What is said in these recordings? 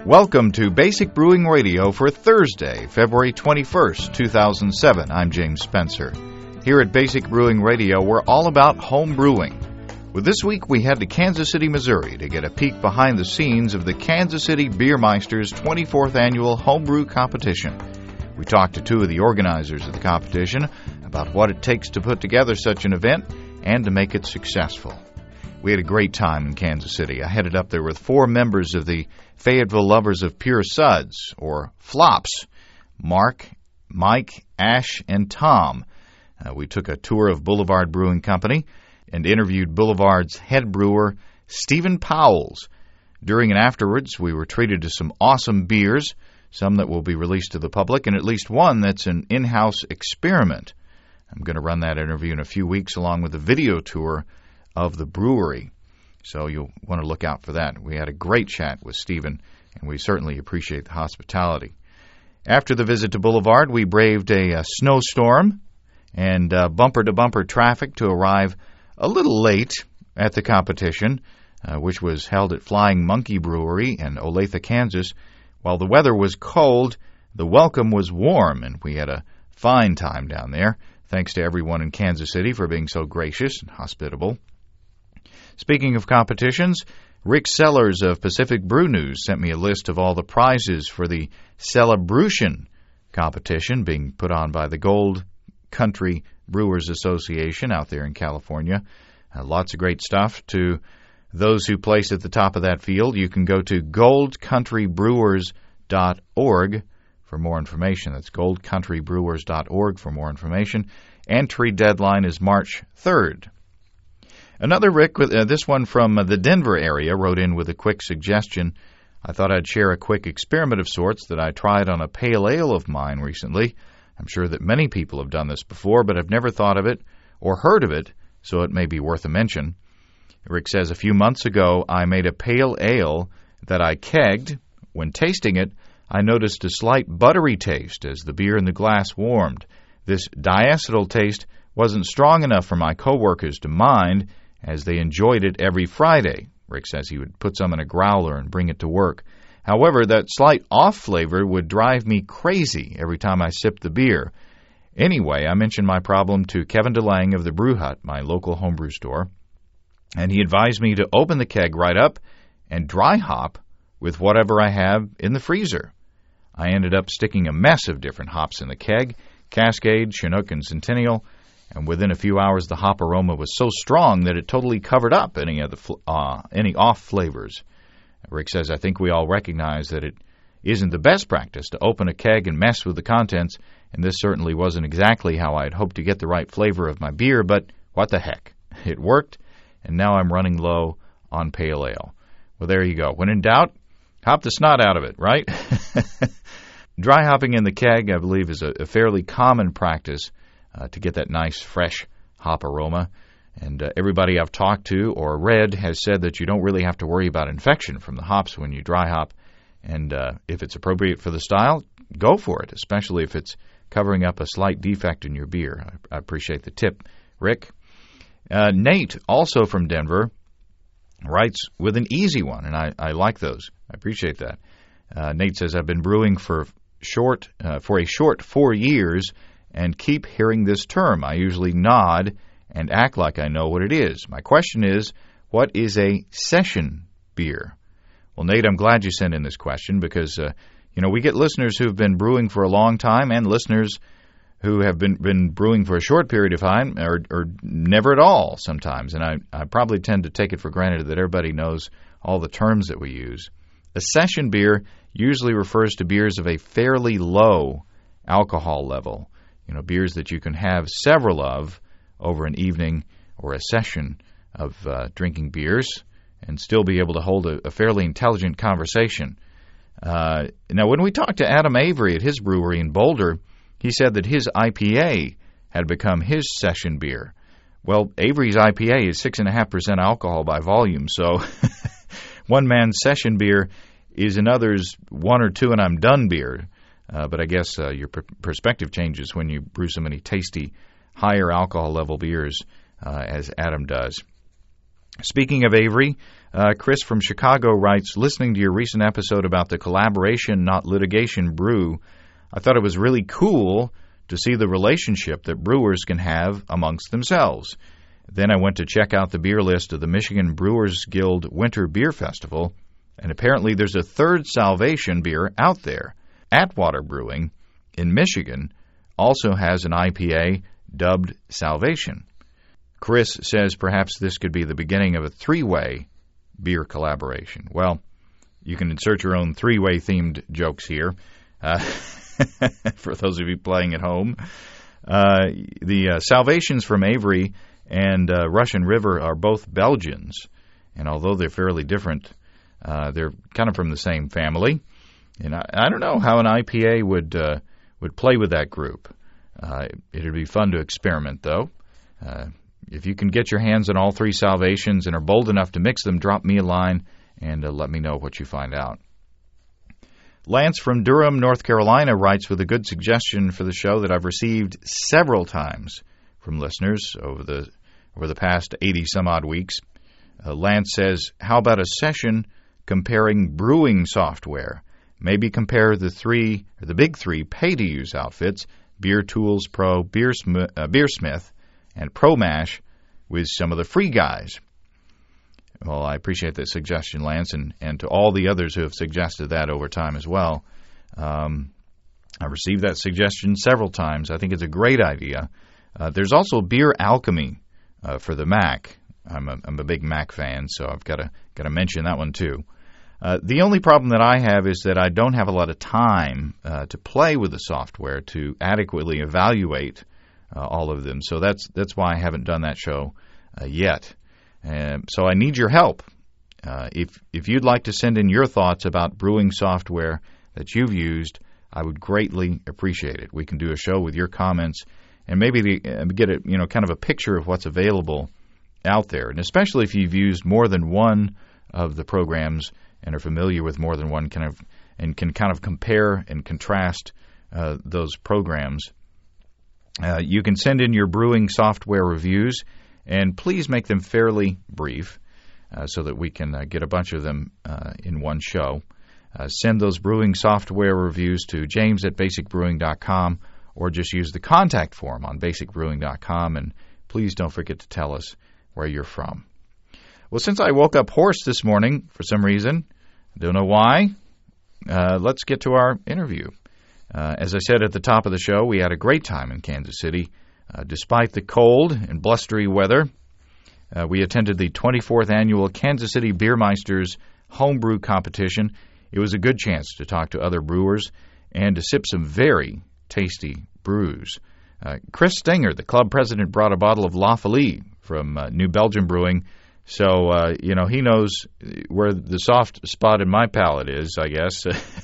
Welcome to Basic Brewing Radio for Thursday, February 21st, 2007. I'm James Spencer. Here at Basic Brewing Radio, we're all about home brewing. Well, this week we head to Kansas City, Missouri to get a peek behind the scenes of the Kansas City Beermeisters 24th Annual Homebrew Competition. We talked to two of the organizers of the competition about what it takes to put together such an event and to make it successful. We had a great time in Kansas City. I headed up there with four members of the Fayetteville Lovers of Pure Suds, or FLOPS, Mark, Mike, Ash, and Tom. We took a tour of Boulevard Brewing Company and interviewed Boulevard's head brewer, Stephen Powles. During and afterwards, we were treated to some awesome beers, some that will be released to the public, and at least one that's an in-house experiment. I'm going to run that interview in a few weeks along with a video tour of the brewery. So you'll want to look out for that. We had a great chat with Stephen, and we certainly appreciate the hospitality. After the visit to Boulevard, we braved a snowstorm and bumper-to-bumper traffic to arrive a little late at the competition, which was held at Flying Monkey Brewery in Olathe, Kansas. While the weather was cold, the welcome was warm, and we had a fine time down there. Thanks to everyone in Kansas City for being so gracious and hospitable. Speaking of competitions, Rick Sellers of Pacific Brew News sent me a list of all the prizes for the Celebrution competition being put on by the Gold Country Brewers Association out there in California. Lots of great stuff. To those who place at the top of that field, you can go to goldcountrybrewers.org for more information. That's goldcountrybrewers.org for more information. Entry deadline is March 3rd. Another Rick, this one from the Denver area, wrote in with a quick suggestion. I thought I'd share a quick experiment of sorts that I tried on a pale ale of mine recently. I'm sure that many people have done this before, but I've never thought of it or heard of it, so it may be worth a mention. Rick says, a few months ago, I made a pale ale that I kegged. When tasting it, I noticed a slight buttery taste as the beer in the glass warmed. This diacetyl taste wasn't strong enough for my coworkers to mind, as they enjoyed it every Friday. Rick says he would put some in a growler and bring it to work. However, that slight off flavor would drive me crazy every time I sipped the beer. Anyway, I mentioned my problem to Kevin DeLang of the Brew Hut, my local homebrew store, and he advised me to open the keg right up and dry hop with whatever I have in the freezer. I ended up sticking a mess of different hops in the keg, Cascade, Chinook, and Centennial, and within a few hours the hop aroma was so strong that it totally covered up any off flavors. Rick says, I think we all recognize that it isn't the best practice to open a keg and mess with the contents, and this certainly wasn't exactly how I had hoped to get the right flavor of my beer, but what the heck. It worked, and now I'm running low on pale ale. Well, there you go. When in doubt, hop the snot out of it, right? Dry hopping in the keg, I believe, is a fairly common practice to get that nice, fresh hop aroma. And everybody I've talked to or read has said that you don't really have to worry about infection from the hops when you dry hop. And if it's appropriate for the style, go for it, especially if it's covering up a slight defect in your beer. I appreciate the tip, Rick. Nate, also from Denver, writes with an easy one, and I like those. I appreciate that. Nate says, I've been brewing for a short 4 years and keep hearing this term. I usually nod and act like I know what it is. My question is, what is a session beer? Well, Nate, I'm glad you sent in this question because, we get listeners who've been brewing for a long time and listeners who have been brewing for a short period of time or never at all sometimes. And I probably tend to take it for granted that everybody knows all the terms that we use. A session beer usually refers to beers of a fairly low alcohol level. Beers that you can have several of over an evening or a session of drinking beers and still be able to hold a fairly intelligent conversation. Now, when we talked to Adam Avery at his brewery in Boulder, he said that his IPA had become his session beer. Well, Avery's IPA is 6.5% alcohol by volume, so one man's session beer is another's 1 or 2 and I'm done beer. But I guess your perspective changes when you brew so many tasty, higher alcohol level beers as Adam does. Speaking of Avery, Chris from Chicago writes, listening to your recent episode about the collaboration, not litigation brew, I thought it was really cool to see the relationship that brewers can have amongst themselves. Then I went to check out the beer list of the Michigan Brewers Guild Winter Beer Festival, and apparently there's a third Salvation beer out there. Atwater Brewing in Michigan also has an IPA dubbed Salvation. Chris says perhaps this could be the beginning of a three-way beer collaboration. Well, you can insert your own three-way themed jokes here for those of you playing at home. The Salvations from Avery and Russian River are both Belgians, and although they're fairly different, they're kind of from the same family. And I don't know how an IPA would play with that group. It'd be fun to experiment, though. If you can get your hands on all three Salvations and are bold enough to mix them, drop me a line and let me know what you find out. Lance from Durham, North Carolina writes with a good suggestion for the show that I've received several times from listeners over the past 80-some-odd weeks. Lance says, how about a session comparing brewing software? Maybe compare the big three pay-to-use outfits, Beer Tools Pro, Beersmith, and ProMash, with some of the free guys. Well, I appreciate that suggestion, Lance, and to all the others who have suggested that over time as well. I've received that suggestion several times. I think it's a great idea. There's also Beer Alchemy for the Mac. I'm a big Mac fan, so I've got to mention that one too. The only problem that I have is that I don't have a lot of time to play with the software to adequately evaluate all of them. So that's why I haven't done that show yet. So I need your help. If you'd like to send in your thoughts about brewing software that you've used, I would greatly appreciate it. We can do a show with your comments and maybe get kind of a picture of what's available out there. And especially if you've used more than one of the programs and are familiar with more than one and can kind of compare and contrast those programs. You can send in your brewing software reviews, and please make them fairly brief so that we can get a bunch of them in one show. Send those brewing software reviews to james@basicbrewing.com or just use the contact form on basicbrewing.com, and please don't forget to tell us where you're from. Well, since I woke up hoarse this morning for some reason, I don't know why, let's get to our interview. As I said at the top of the show, we had a great time in Kansas City. Despite the cold and blustery weather, we attended the 24th Annual Kansas City Beermeisters Homebrew Competition. It was a good chance to talk to other brewers and to sip some very tasty brews. Chris Stenger, the club president, brought a bottle of La Folie from New Belgium Brewing. So, he knows where the soft spot in my palate is, I guess.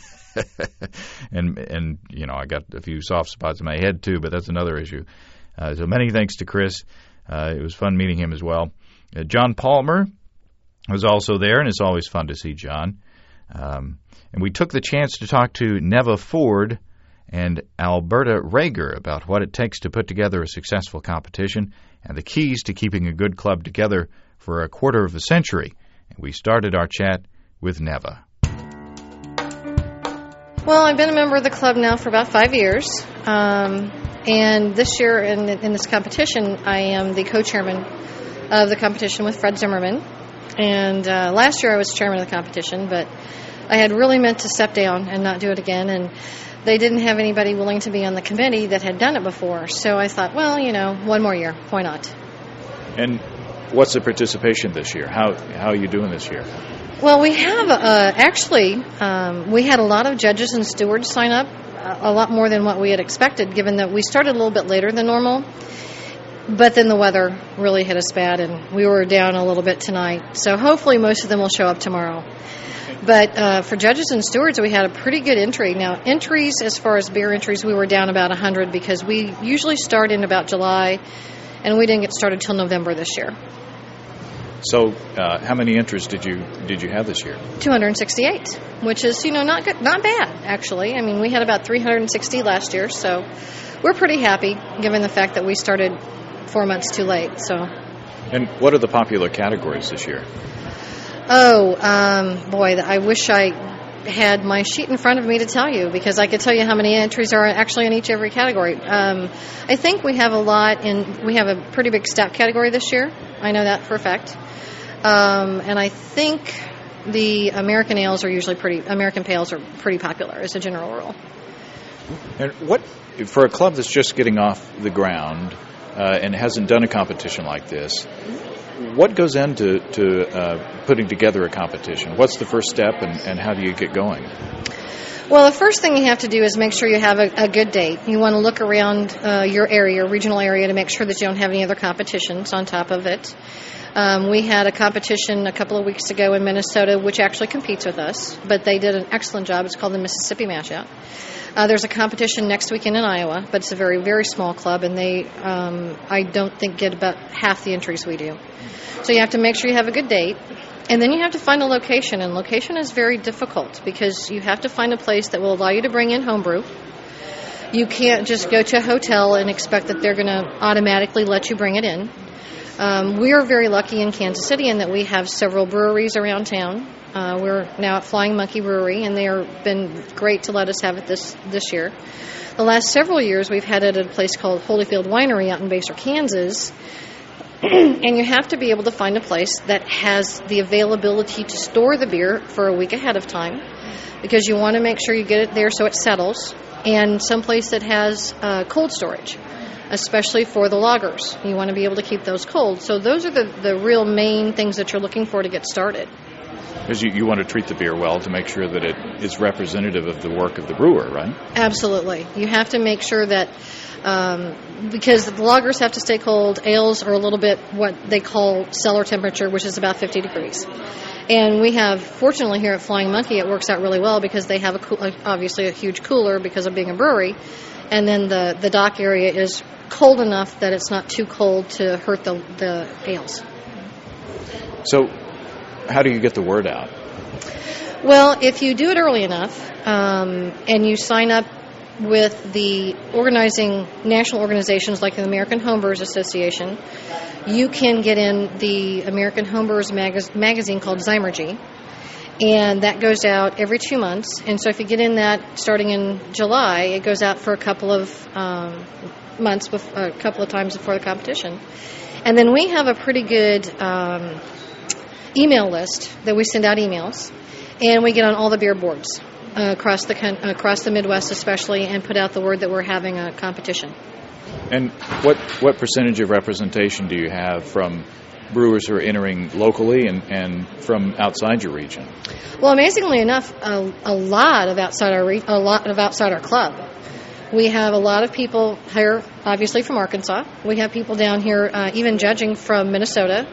and I got a few soft spots in my head, too, but that's another issue. So many thanks to Chris. It was fun meeting him as well. John Palmer was also there, and it's always fun to see John. And we took the chance to talk to Neva Ford and Alberta Rager about what it takes to put together a successful competition and the keys to keeping a good club together for a quarter of a century. And we started our chat with Neva. Well, I've been a member of the club now for about 5 years. And this year in this competition, I am the co-chairman of the competition with Fred Zimmerman. And last year I was chairman of the competition, but I had really meant to step down and not do it again. And they didn't have anybody willing to be on the committee that had done it before. So I thought, well, one more year. Why not? And what's the participation this year? How are you doing this year? Well, we have we had a lot of judges and stewards sign up, a lot more than what we had expected, given that we started a little bit later than normal. But then the weather really hit us bad, and we were down a little bit tonight. So hopefully most of them will show up tomorrow. But for judges and stewards, we had a pretty good entry. Now, entries, as far as beer entries, we were down about 100 because we usually start in about July, and we didn't get started till November this year. So, how many entries did you have this year? 268, which is not bad actually. I mean, we had about 360 last year, so we're pretty happy given the fact that we started 4 months too late. So, And what are the popular categories this year? Oh, boy, I wish I had my sheet in front of me to tell you, because I could tell you how many entries are actually in every category. I think we have we have a pretty big stout category this year. I know that for a fact. And I think the American Pales are pretty popular as a general rule. And what, for a club that's just getting off the ground and hasn't done a competition like this, what goes into putting together a competition? What's the first step, and how do you get going? Well, the first thing you have to do is make sure you have a good date. You want to look around your area, regional area, to make sure that you don't have any other competitions on top of it. We had a competition a couple of weeks ago in Minnesota, which actually competes with us, but they did an excellent job. It's called the Mississippi Mashout. There's a competition next weekend in Iowa, but it's a very, very small club, and they, I don't think, get about half the entries we do. So you have to make sure you have a good date, and then you have to find a location, and location is very difficult because you have to find a place that will allow you to bring in homebrew. You can't just go to a hotel and expect that they're going to automatically let you bring it in. We are very lucky in Kansas City in that we have several breweries around town. We're now at Flying Monkey Brewery, and they have been great to let us have it this year. The last several years, we've had it at a place called Holyfield Winery out in Basehor, Kansas. And you have to be able to find a place that has the availability to store the beer for a week ahead of time, because you want to make sure you get it there so it settles, and someplace that has cold storage, especially for the lagers. You want to be able to keep those cold. So those are the real main things that you're looking for to get started. Because you want to treat the beer well to make sure that it is representative of the work of the brewer, right? Absolutely. You have to make sure that, because the lagers have to stay cold, ales are a little bit what they call cellar temperature, which is about 50 degrees. And we have, fortunately here at Flying Monkey, it works out really well because they have obviously a huge cooler because of being a brewery. And then the dock area is cold enough that it's not too cold to hurt the ales. So how do you get the word out? Well, if you do it early enough and you sign up with the organizing national organizations like the American Homebrewers Association, you can get in the American Homebrewers magazine called Zymurgy, and that goes out every 2 months. And so if you get in that starting in July, it goes out for a couple of months, a couple of times before the competition. And then we have a pretty good email list that we send out emails, and we get on all the beer boards across the Midwest especially, and put out the word that we're having a competition. And what percentage of representation do you have from brewers who are entering locally and from outside your region? Well, amazingly enough, a lot of outside our club. We have a lot of people here, obviously from Arkansas. We have people down here, even judging from Minnesota.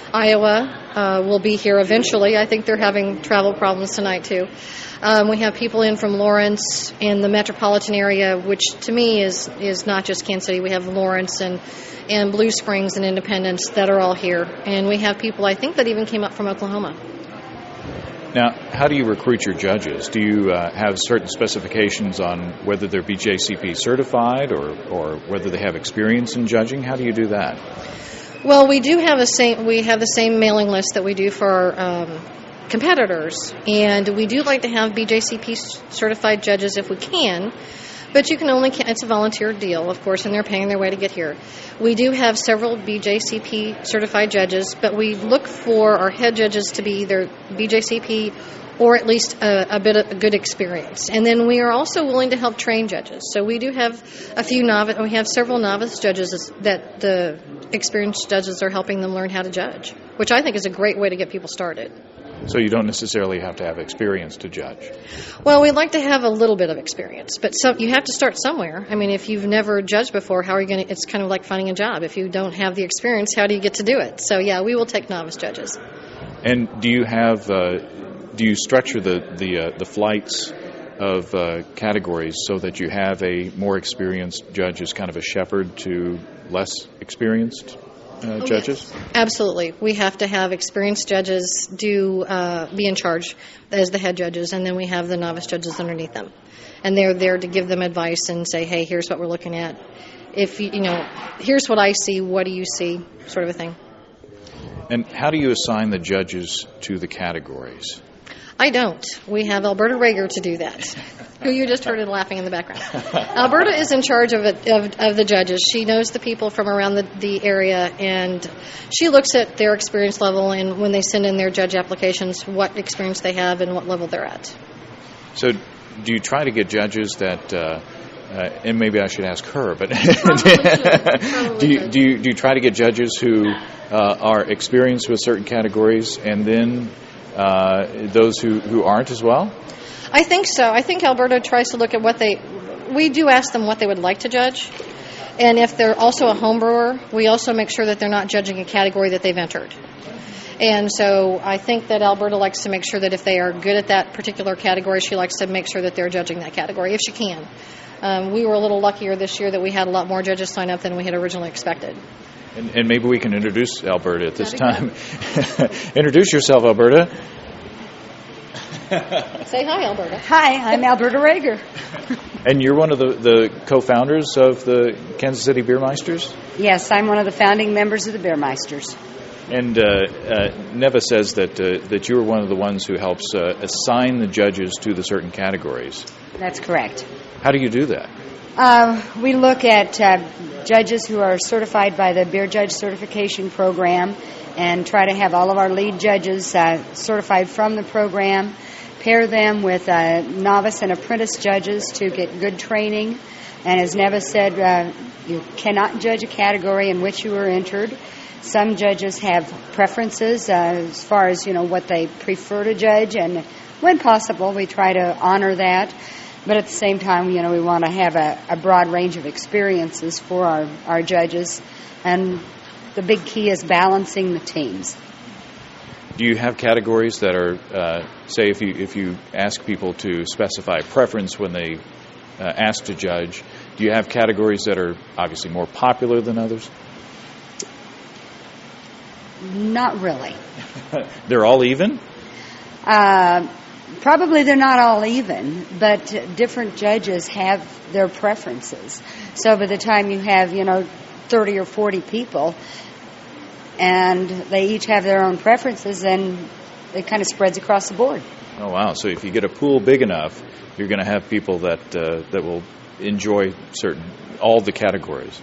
Iowa will be here eventually. I think they're having travel problems tonight, too. We have people in from Lawrence and the metropolitan area, which to me is not just Kansas City. We have Lawrence and Blue Springs and Independence that are all here. And we have people, I think, that even came up from Oklahoma. Now, how do you recruit your judges? Do you have certain specifications on whether they're BJCP certified or whether they have experience in judging? How do you do that? Well, we have the same mailing list that we do for our competitors, and we do like to have BJCP certified judges if we can, but it's a volunteer deal, of course, and they're paying their way to get here. We do have several BJCP certified judges, but we look for our head judges to be either BJCP or at least a bit of a good experience. And then we are also willing to help train judges. So we do have we have several novice judges that the experienced judges are helping them learn how to judge, which I think is a great way to get people started. So you don't necessarily have to have experience to judge? Well, we'd like to have a little bit of experience, but you have to start somewhere. I mean, if you've never judged before, how are you going to? It's kind of like finding a job. If you don't have the experience, how do you get to do it? So, yeah, we will take novice judges. And do you structure the flights of categories so that you have a more experienced judge as kind of a shepherd to less experienced judges? Yes. Absolutely. We have to have experienced judges be in charge as the head judges, and then we have the novice judges underneath them. And they're there to give them advice and say, hey, here's what we're looking at. If here's what I see, what do you see, sort of a thing. And how do you assign the judges to the categories? I don't. We have Alberta Rager to do that, who you just heard laughing in the background. Alberta is in charge of the judges. She knows the people from around the area, and she looks at their experience level, and when they send in their judge applications, what experience they have and what level they're at. So do you try to get judges that, and maybe I should ask her, but do you try to get judges who are experienced with certain categories, and then those who aren't as well? I think so. I think Alberta tries to look at we do ask them what they would like to judge. And if they're also a home brewer, we also make sure that they're not judging a category that they've entered. And so I think that Alberta likes to make sure that if they are good at that particular category, she likes to make sure that they're judging that category, if she can. We were a little luckier this year that we had a lot more judges sign up than we had originally expected. And maybe we can introduce Alberta at this time. Introduce yourself, Alberta. Say hi, Alberta. Hi, I'm Alberta Rager. And you're one of the co-founders of the Kansas City Beermeisters? Yes, I'm one of the founding members of the Beermeisters. And Neva says that you're one of the ones who helps assign the judges to the certain categories. That's correct. How do you do that? We look at judges who are certified by the Beer Judge Certification Program and try to have all of our lead judges certified from the program, pair them with novice and apprentice judges to get good training. And as Neva said, you cannot judge a category in which you were entered. Some judges have preferences as far as, what they prefer to judge, and when possible, we try to honor that. But at the same time, we want to have a broad range of experiences for our judges. And the big key is balancing the teams. Do you have categories that are, say, if you ask people to specify preference when they ask to judge, do you have categories that are obviously more popular than others? Not really. They're all even? Probably they're not all even, but different judges have their preferences. So by the time you have, 30 or 40 people, and they each have their own preferences, then it kind of spreads across the board. Oh, wow. So if you get a pool big enough, you're going to have people that will enjoy all the categories.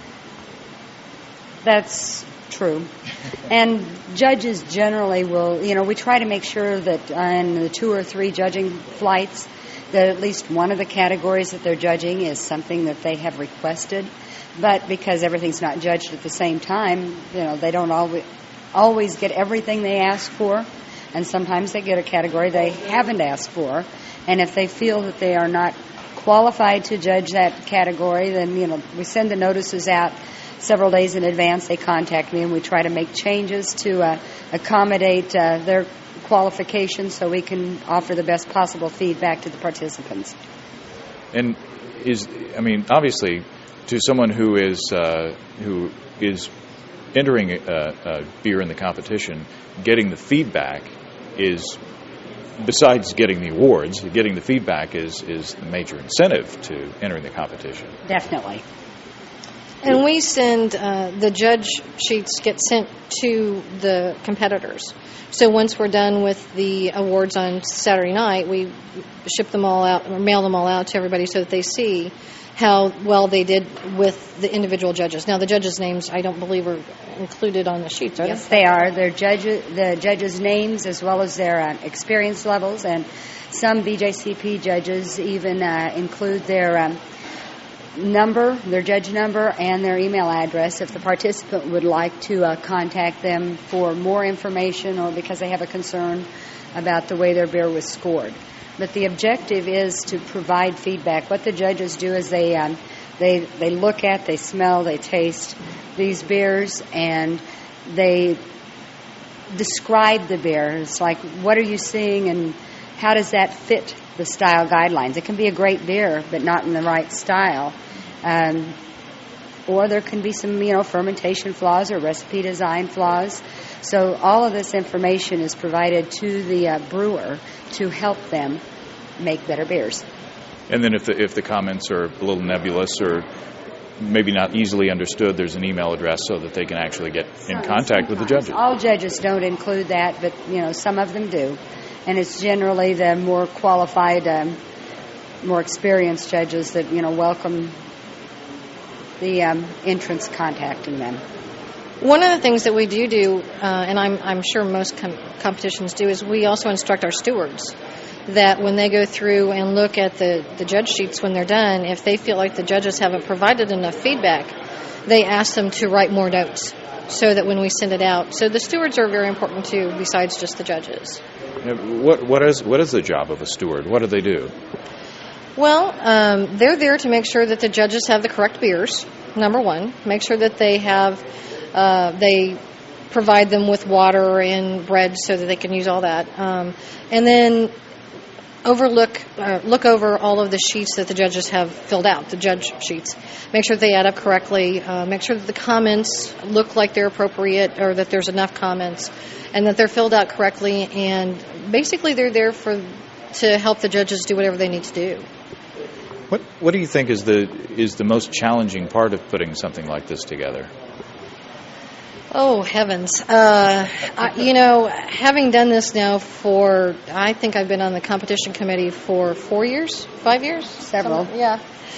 That's true. And judges generally will, we try to make sure that on the 2 or 3 judging flights that at least one of the categories that they're judging is something that they have requested. But because everything's not judged at the same time, they don't always get everything they ask for. And sometimes they get a category they haven't asked for. And if they feel that they are not qualified to judge that category, then, we send the notices out several days in advance. They contact me, and we try to make changes to accommodate their qualifications so we can offer the best possible feedback to the participants. And obviously, to someone who is entering a beer in the competition, getting the feedback is, besides getting the awards, getting the feedback is the major incentive to entering the competition. Definitely. And we send, the judge sheets get sent to the competitors. So once we're done with the awards on Saturday night, we ship them all out, or mail them all out to everybody so that they see how well they did with the individual judges. Now, the judges' names, I don't believe, are included on the sheets, are they? Yes, they are. The judges' names as well as their experience levels, and some BJCP judges even include their their judge number, and their email address if the participant would like to contact them for more information or because they have a concern about the way their beer was scored. But the objective is to provide feedback. What the judges do is they look at, they smell, they taste these beers, and they describe the beer. It's like, what are you seeing, and how does that fit the style guidelines? It can be a great beer, but not in the right style. Or there can be some, fermentation flaws or recipe design flaws. So all of this information is provided to the brewer to help them make better beers. And then if the comments are a little nebulous or maybe not easily understood, there's an email address so that they can actually get in contact with the judges. All judges don't include that, but some of them do, and it's generally the more qualified, more experienced judges that welcome the entrants contacting them. One of the things that we do, and I'm sure most competitions do, is we also instruct our stewards that when they go through and look at the judge sheets when they're done, if they feel like the judges haven't provided enough feedback, they ask them to write more notes so that when we send it out. So the stewards are very important too, besides just the judges. What is the job of a steward? What do they do? Well, they're there to make sure that the judges have the correct beers, number one. Make sure that they have, they provide them with water and bread so that they can use all that. And then look over all of the sheets that the judges have filled out, the judge sheets. Make sure that they add up correctly. Make sure that the comments look like they're appropriate or that there's enough comments and that they're filled out correctly. And basically they're there to help the judges do whatever they need to do. What do you think is the most challenging part of putting something like this together? Oh, heavens. Having done this now I think I've been on the competition committee for 4 years, 5 years? Several. Yeah.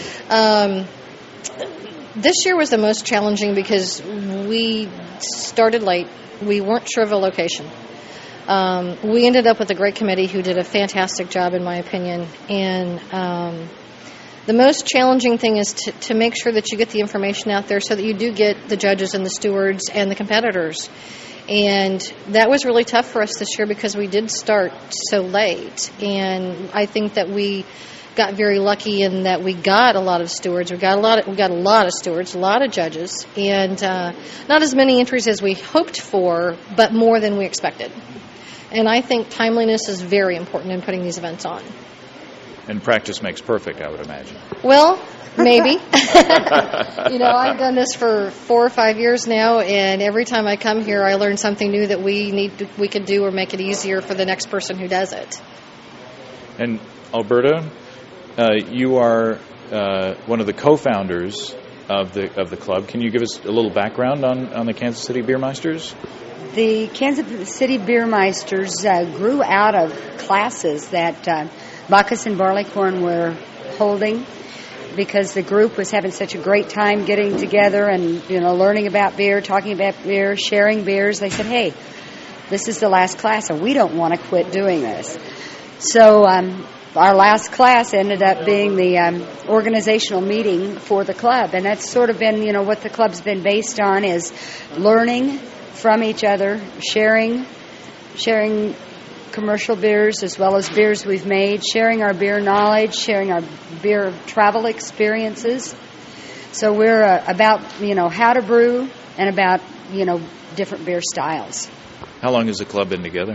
This year was the most challenging because we started late. We weren't sure of a location. We ended up with a great committee who did a fantastic job, in my opinion. And the most challenging thing is to make sure that you get the information out there so that you do get the judges and the stewards and the competitors. And that was really tough for us this year because we did start so late. And I think that we got very lucky in that we got a lot of stewards. We got a lot of stewards, a lot of judges, and not as many entries as we hoped for, but more than we expected. And I think timeliness is very important in putting these events on. And practice makes perfect, I would imagine. Well, maybe. I've done this for 4 or 5 years now, and every time I come here, I learn something new that we could do or make it easier for the next person who does it. And Alberta, you are one of the co-founders of the club. Can you give us a little background on the Kansas City Beermeisters? The Kansas City Beermeisters grew out of classes that Bacchus and Barleycorn were holding because the group was having such a great time getting together and learning about beer, talking about beer, sharing beers. They said, hey, this is the last class and we don't want to quit doing this. So our last class ended up being the organizational meeting for the club, and that's sort of been what the club's been based on, is learning from each other, sharing commercial beers as well as beers we've made, sharing our beer knowledge, sharing our beer travel experiences. So we're about how to brew and about different beer styles. How long has the club been together?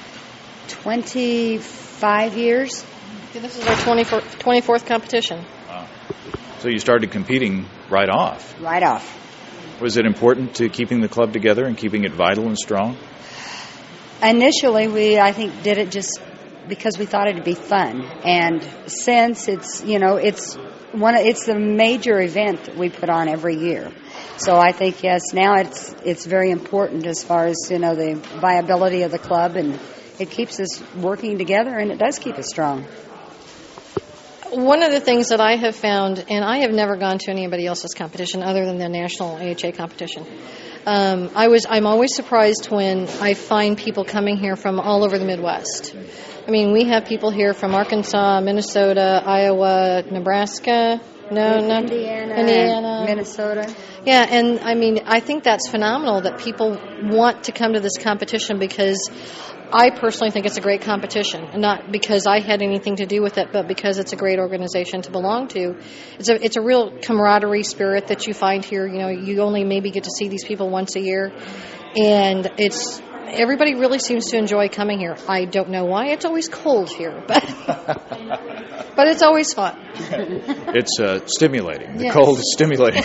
25 years. This is our 24th competition. Wow. So you started competing right off. Right off. Was it important to keeping the club together and keeping it vital and strong? Initially, we, I think, did it just because we thought it'd be fun, and since it's the major event that we put on every year. So I think yes, now it's very important as far as the viability of the club, and it keeps us working together, and it does keep us strong. One of the things that I have found, and I have never gone to anybody else's competition other than the national AHA competition. I'm always surprised when I find people coming here from all over the Midwest. I mean, we have people here from Arkansas, Minnesota, Iowa, Nebraska. Indiana, Minnesota. Yeah, and I mean, I think that's phenomenal that people want to come to this competition because I personally think it's a great competition, and not because I had anything to do with it, but because it's a great organization to belong to. It's a real camaraderie spirit that you find here. You only maybe get to see these people once a year, and everybody really seems to enjoy coming here. I don't know why. It's always cold here, but it's always fun. It's stimulating. The Yes. cold is stimulating.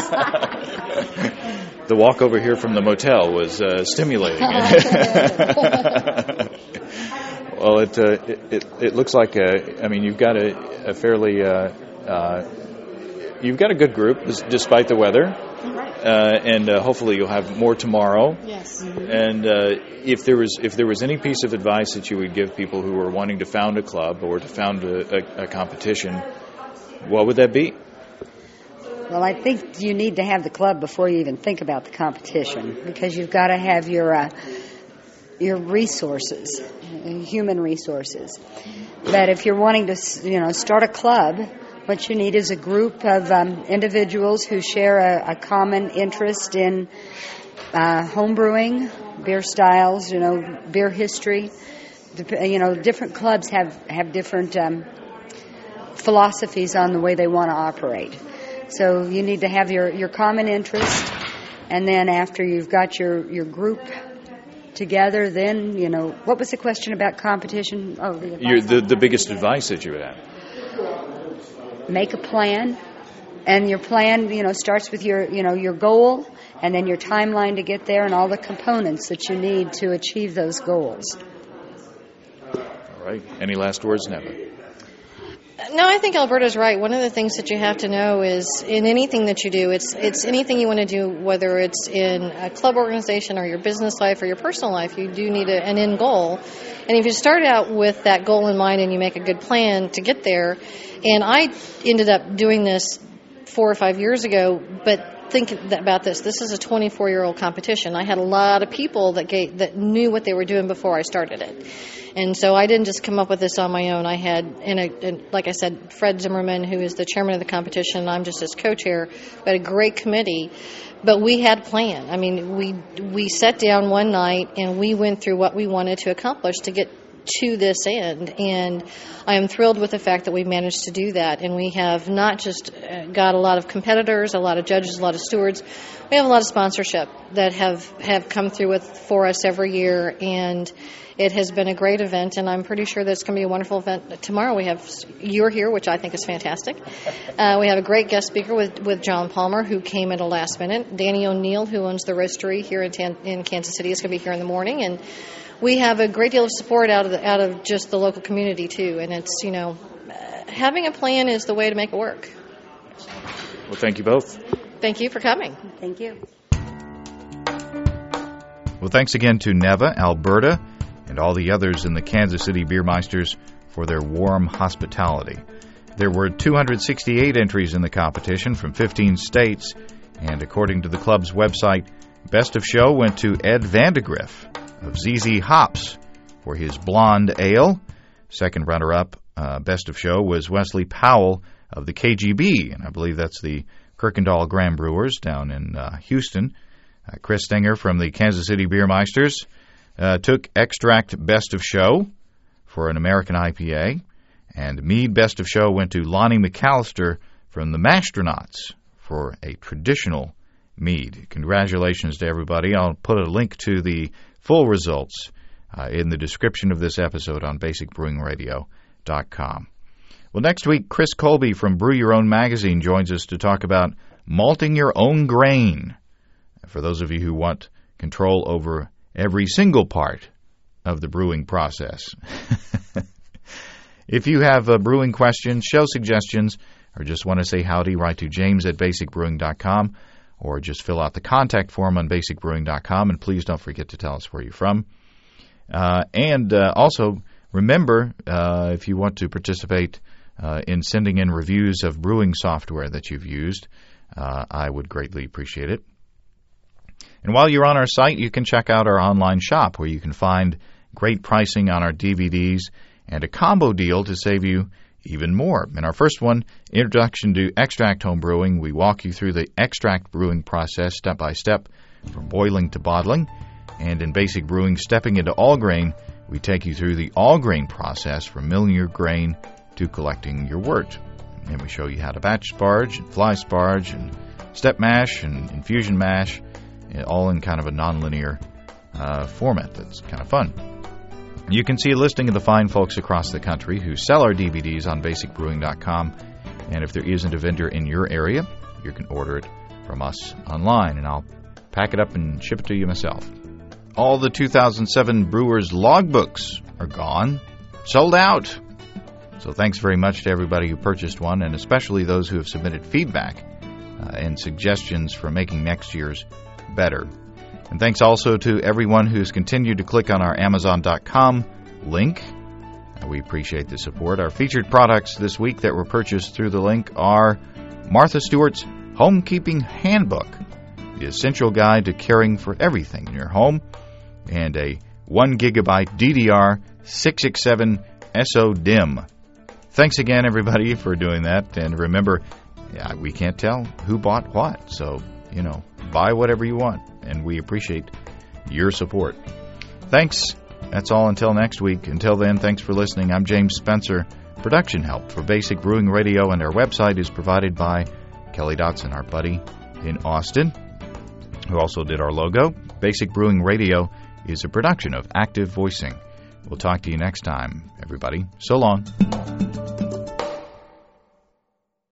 The walk over here from the motel was stimulating. Well, it looks like you've got a fairly you've got a good group despite the weather, and hopefully you'll have more tomorrow. Yes. And if there was any piece of advice that you would give people who are wanting to found a club or to found a competition, what would that be? Well, I think you need to have the club before you even think about the competition, because you've got to have your resources, human resources. But if you're wanting to, start a club, what you need is a group of individuals who share a common interest in home brewing, beer styles, beer history. Different clubs have different philosophies on the way they want to operate. So you need to have your common interest, and then after you've got your group together, then, what was the question about competition? Oh, the biggest advice that you would have. Make a plan, and your plan, starts with your goal, and then your timeline to get there, and all the components that you need to achieve those goals. All right. Any last words, Neva? No, I think Alberta's right. One of the things that you have to know is in anything that you do, it's anything you want to do, whether it's in a club organization or your business life or your personal life, you do need an end goal. And if you start out with that goal in mind and you make a good plan to get there, and I ended up doing this 4 or 5 years ago, but think about this. This is a 24-year-old competition. I had a lot of people that knew what they were doing before I started it. And so I didn't just come up with this on my own. I had, and like I said, Fred Zimmerman, who is the chairman of the competition, and I'm just his co-chair. We had a great committee, but we had a plan. I mean, we sat down one night and we went through what we wanted to accomplish to get to this end, and I am thrilled with the fact that we managed to do that. And we have not just got a lot of competitors, a lot of judges, a lot of stewards. We have a lot of sponsorship that have come through for us every year, and it has been a great event, and I'm pretty sure that it's going to be a wonderful event. Tomorrow you're here, which I think is fantastic. We have a great guest speaker with John Palmer, who came at a last minute. Danny O'Neill, who owns the roastery here in Kansas City, is going to be here in the morning, and we have a great deal of support out of just the local community too. And it's having a plan is the way to make it work. Well, thank you both. Thank you for coming. Thank you. Well, thanks again to Neva, Alberta, and all the others in the Kansas City Beermeisters for their warm hospitality. There were 268 entries in the competition from 15 states, and according to the club's website, Best of Show went to Ed Vandegrift of ZZ Hops for his Blonde Ale. Second runner-up, Best of Show, was Wesley Powell of the KGB, and I believe that's the Kirkendall Graham Brewers down in Houston. Chris Stinger from the Kansas City Beermeisters took Extract Best of Show for an American IPA, and Mead Best of Show went to Lonnie McAllister from the Mastronauts for a traditional mead. Congratulations to everybody. I'll put a link to the full results in the description of this episode on basicbrewingradio.com. Well, next week, Chris Colby from Brew Your Own Magazine joins us to talk about malting your own grain. For those of you who want control over every single part of the brewing process. If you have brewing questions, show suggestions, or just want to say howdy, write to james@basicbrewing.com, or just fill out the contact form on basicbrewing.com, and please don't forget to tell us where you're from. And also, remember, if you want to participate in sending in reviews of brewing software that you've used, I would greatly appreciate it. And while you're on our site, you can check out our online shop where you can find great pricing on our DVDs and a combo deal to save you even more. In our first one, Introduction to Extract Home Brewing, we walk you through the extract brewing process step by step from boiling to bottling. And in Basic Brewing, Stepping into All Grain, we take you through the all grain process from milling your grain to collecting your wort. And we show you how to batch sparge and fly sparge and step mash and infusion mash, all in kind of a nonlinear format that's kind of fun. You can see a listing of the fine folks across the country who sell our DVDs on basicbrewing.com, and if there isn't a vendor in your area, you can order it from us online, and I'll pack it up and ship it to you myself. All the 2007 Brewers logbooks are gone, sold out. So thanks very much to everybody who purchased one, and especially those who have submitted feedback and suggestions for making next year's better. And thanks also to everyone who's continued to click on our Amazon.com link. We appreciate the support. Our featured products this week that were purchased through the link are Martha Stewart's Homekeeping Handbook, the essential guide to caring for everything in your home, and a 1 gigabyte DDR 667 SO-DIMM. Thanks again, everybody, for doing that. And remember, we can't tell who bought what, so, buy whatever you want, and we appreciate your support. Thanks. That's all until next week. Until then, thanks for listening. I'm James Spencer. Production help for Basic Brewing Radio and our website is provided by Kelly Dotson, our buddy in Austin, who also did our logo. Basic Brewing Radio is a production of Active Voicing. We'll talk to you next time, everybody. So long.